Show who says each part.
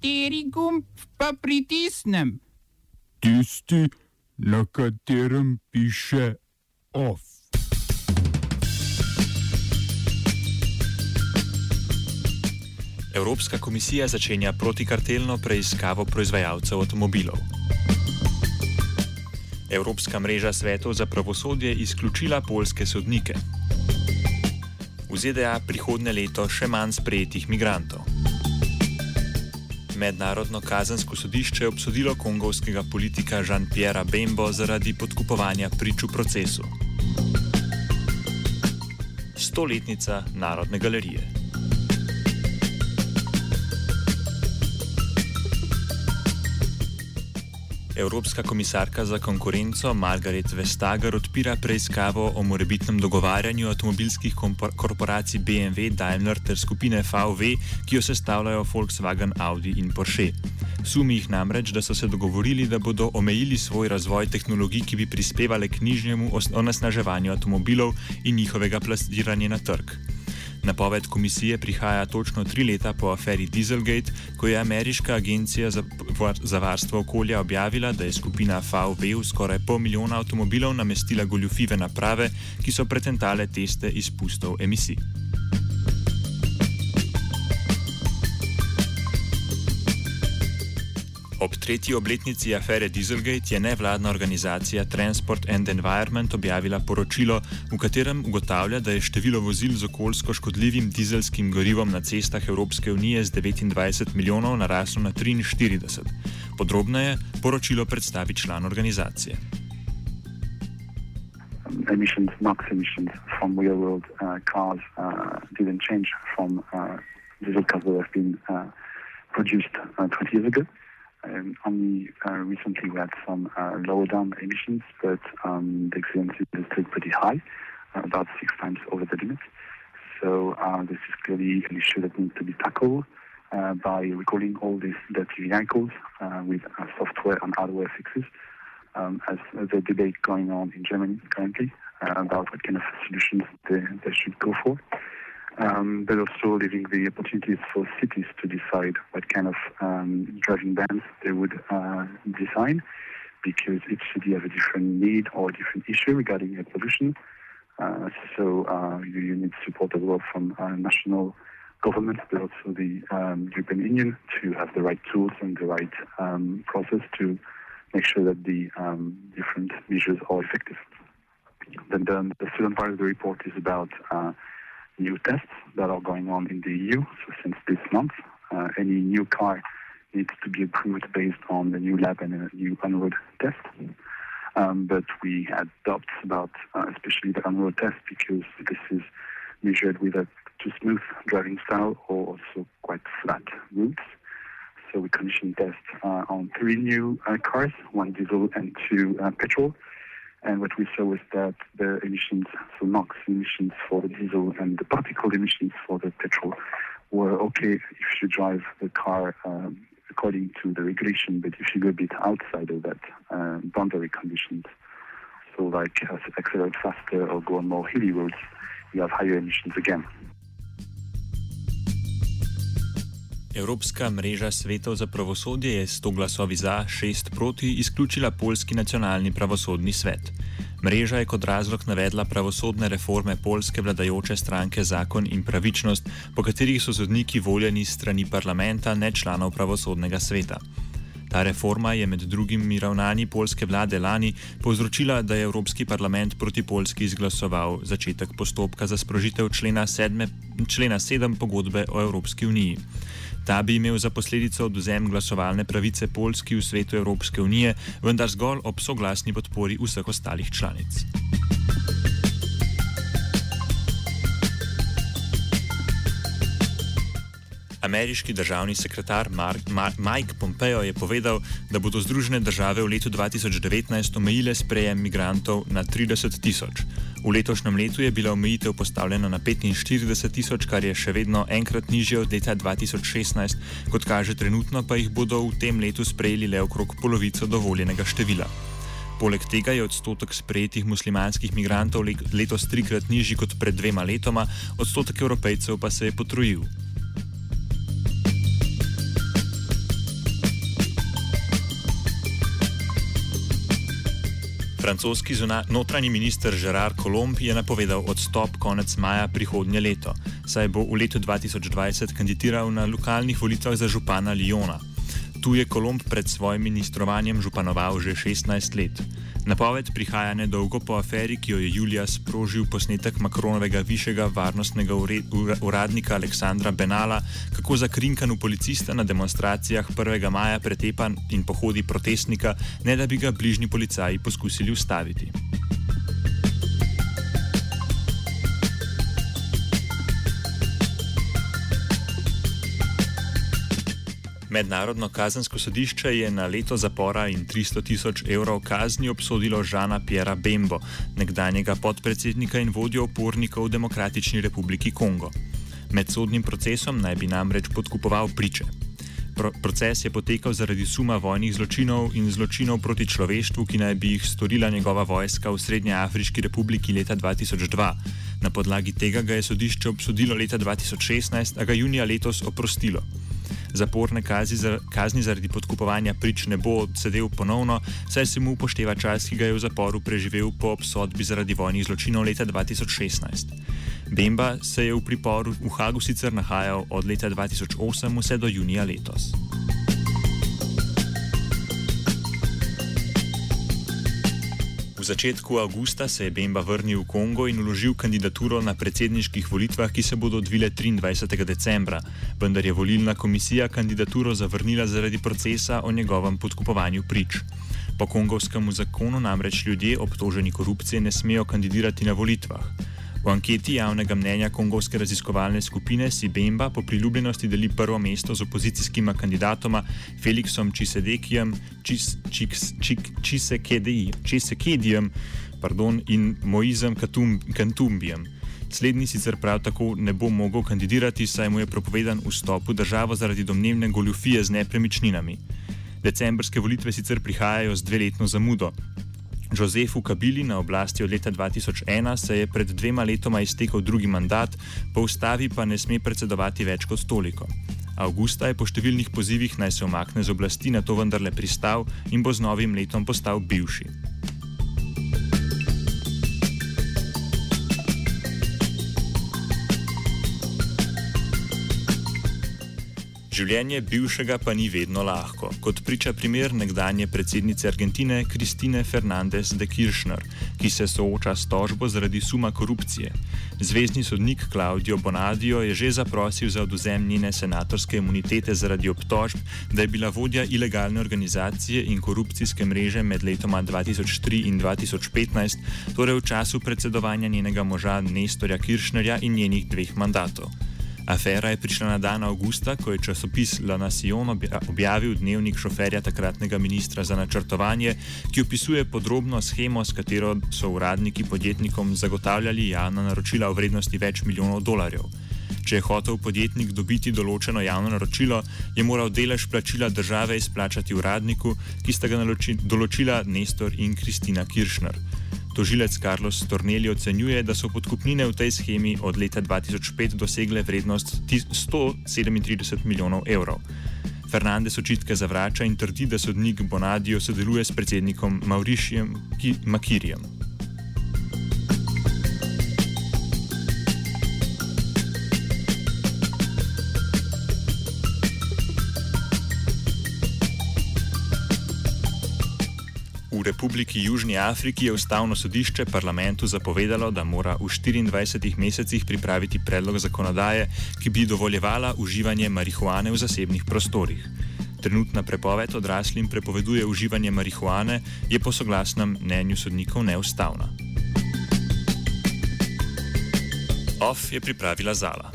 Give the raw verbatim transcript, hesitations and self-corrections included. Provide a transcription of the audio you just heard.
Speaker 1: Kateri gumb pa pritisnem?
Speaker 2: Tisti, na katerem piše OF.
Speaker 3: Evropska komisija začenja protikartelno preiskavo proizvajalcev avtomobilov. Evropska mreža svetov za pravosodje izključila poljske sodnike. V ZDA prihodnje leto še manj sprejetih migrantov. Mednarodno kazensko sodišče je obsodilo kongovskega politika Jean-Pierrea Bembo zaradi podkupovanja prič v procesu. Stoletnica Narodne galerije. Evropska komisarka za konkurenco Margaret Vestager odpira preiskavo o morebitnem dogovarjanju avtomobilskih korporacij B M W, Daimler ter skupine V W, ki jo sestavljajo Volkswagen, Audi in Porsche. Sumi jih namreč, da so se dogovorili, da bodo omejili svoj razvoj tehnologij, ki bi prispevale k nižjemu onesnaževanju avtomobilov in njihovega plasiranja na trg. Napoved komisije prihaja točno tri leta po aferi Dieselgate, ko je ameriška agencija za, za varstvo okolja objavila, da je skupina V W v skoraj pol milijona avtomobilov namestila goljufive naprave, ki so pretentale teste izpustov emisij. Ob tretji obletnici afere Dieselgate je nevladna organizacija Transport and Environment objavila poročilo, v katerem ugotavlja, da je število vozil z okoljsko škodljivim dizelskim gorivom na cestah Evropske unije z devetindvajset milijonov naraslo na triinštirideset. Podrobneje poročilo predstavi član organizacije.
Speaker 4: Emissions, NOx emissions from real world uh, cars uh, didn't change from uh, diesel cars that have been uh, produced uh, twenty years ago. Um, only uh, recently we had some uh, lower down emissions, but um, the excellency is still pretty high, uh, about six times over the limit. So uh, this is clearly an issue that needs to be tackled uh, by recalling all these dirty vehicles uh, with uh, software and hardware fixes, um, as the debate going on in Germany currently uh, about what kind of solutions they, they should go for. Um, but also leaving the opportunities for cities to decide what kind of um, driving bans they would uh, design, because each city has a different need or a different issue regarding air pollution. Uh, so uh, you, you need support as well from uh, national governments, but also the um, European Union to have the right tools and the right um, process to make sure that the um, different measures are effective. Then the, the second part of the report is about uh, new tests that are going on in the E U. So since this month, uh, any new car needs to be approved based on the new lab and a new on-road test. Um, but we had doubts about uh, especially the on-road test, because this is measured with a too smooth driving style or also quite flat routes. So we commissioned tests uh, on three new uh, cars, one diesel and two uh, petrol. And what we saw was that the emissions, so NOx emissions for the diesel and the particle emissions for the petrol were okay if you drive the car um, according to the regulation, but if you go a bit outside of that uh, boundary conditions, so like uh, accelerate faster or go on more hilly roads, you have higher emissions again.
Speaker 3: Evropska mreža svetov za pravosodje je sto glasovi za, šest proti izključila poljski nacionalni pravosodni svet. Mreža je kot razlog navedla pravosodne reforme poljske vladajoče stranke Zakon in pravičnost, po katerih so sodniki voljeni strani parlamenta, ne članov pravosodnega sveta. Ta reforma je med drugimi ravnanji poljske vlade lani povzročila, da je Evropski parlament proti Poljski izglasoval začetek postopka za sprožitev člena, sedme, člena sedem pogodbe o Evropski uniji. Ta bi imel za posledico odvzem glasovalne pravice Poljski v svetu Evropske unije, vendar zgolj ob soglasni podpori vseh ostalih članic. Ameriški državni sekretar Mark, Mark, Mike Pompeo je povedal, da bodo Združene države v letu dva tisoč devetnajst omejile sprejem migrantov na trideset tisoč. V letošnjem letu je bila omejitev postavljena na petinštirideset tisoč, kar je še vedno enkrat nižje od leta dva tisoč šestnajst, kot kaže trenutno pa jih bodo v tem letu sprejeli le okrog polovico dovoljenega števila. Poleg tega je odstotek sprejetih muslimanskih migrantov letos trikrat nižji kot pred dvema letoma, odstotek Evropejcev pa se je potrojil. Francoski notranji minister Gerard Collomb je napovedal odstop konec maja prihodnje leto, saj bo v letu dva tisoč dvajset kandidiral na lokalnih volitvah za župana Lyona. Tu je Collomb pred svojim ministrovanjem županoval že šestnajst let. Napoved prihaja nedolgo po aferi, ki jo je julija sprožil posnetek Macronovega višjega varnostnega uradnika Aleksandra Benalla, kako zakrinkanu policista na demonstracijah prvega maja pretepa in pohodi protestnika, ne da bi ga bližnji policaji poskusili ustaviti. Mednarodno kazensko sodišče je na leto zapora in tristo tisoč evrov kazni obsodilo Jeana Pierrea Bembo, nekdanjega podpredsednika in vodjo upornikov v Demokratični republiki Kongo. Med sodnim procesom naj bi namreč podkupoval priče. Pro- proces je potekal zaradi suma vojnih zločinov in zločinov proti človeštvu, ki naj bi jih storila njegova vojska v Srednjeafriški republiki leta dva tisoč dva. Na podlagi tega ga je sodišče obsodilo leta dva tisoč šestnajst, a ga junija letos oprostilo. Zaporne kazni, kazni zaradi podkupovanja prič ne bo odsedel ponovno, saj se mu upošteva čas, ki ga je v zaporu preživel po obsodbi zaradi vojnih zločinov leta dva tisoč šestnajst. Bemba se je v priporu v Hagu sicer nahajal od leta dva tisoč osem vse do junija letos. V začetku avgusta se je Bemba vrnil v Kongo in vložil kandidaturo na predsedniških volitvah, ki se bodo odvile triindvajsetega decembra, vendar je volilna komisija kandidaturo zavrnila zaradi procesa o njegovem podkupovanju prič. Po kongovskem zakonu namreč ljudje obtoženi korupcije ne smejo kandidirati na volitvah. V anketi javnega mnenja kongovske raziskovalne skupine si Bemba po priljubljenosti deli prvo mesto z opozicijskima kandidatoma Felixom Tshisekedijem Čis, Čiks, Čik, Tshisekedijem pardon, in Moizem Katumbijem. Slednji sicer prav tako ne bo mogel kandidirati, saj mu je prepovedan vstop v državo zaradi domnevne goljufije z nepremičninami. Decembrske volitve sicer prihajajo z dveletno zamudo. Josefu Kabili na oblasti od leta dva tisoč ena se je pred dvema letoma iztekel drugi mandat, po ustavi pa ne sme predsedovati več kot toliko. Avgusta je po številnih pozivih naj se umakne z oblasti na to vendarle pristal in bo z novim letom postal bivši. Življenje bivšega pa ni vedno lahko, kot priča primer nekdanje predsednice Argentine Kristine Fernández de Kirchner, ki se sooča s tožbo zaradi suma korupcije. Zvezni sodnik Claudio Bonadio je že zaprosil za odvzem njene senatorske imunitete zaradi obtožb, da je bila vodja ilegalne organizacije in korupcijske mreže med letoma dva tisoč tri in dva tisoč petnajst, torej v času predsedovanja njenega moža Nestorja Kirchnerja in njenih dveh mandatov. Afera je prišla na dan avgusta, ko je časopis La Nación objavil dnevnik šoferja takratnega ministra za načrtovanje, ki opisuje podrobno shemo, s katero so uradniki podjetnikom zagotavljali javna naročila v vrednosti več milijonov dolarjev. Če je hotel podjetnik dobiti določeno javno naročilo, je moral delež plačila države izplačati uradniku, ki sta ga naloči, določila Nestor in Kristina Kirchner. Tožilec Carlos Stornelli ocenjuje, da so podkupnine v tej shemi od leta dva tisoč pet dosegle vrednost sto sedemintrideset milijonov evrov. Fernández očitke zavrača in trdi, da sodnik Bonadio sodeluje s predsednikom Maurišijem Makirijem. V Republiki Južni Afriki je ustavno sodišče parlamentu zapovedalo, da mora v štiriindvajsetih mesecih pripraviti predlog zakonodaje, ki bi dovoljevala uživanje marihuane v zasebnih prostorih. Trenutna prepoved odraslim prepoveduje uživanje marihuane, je po soglasnem mnenju sodnikov neustavna. Off je pripravila Zala.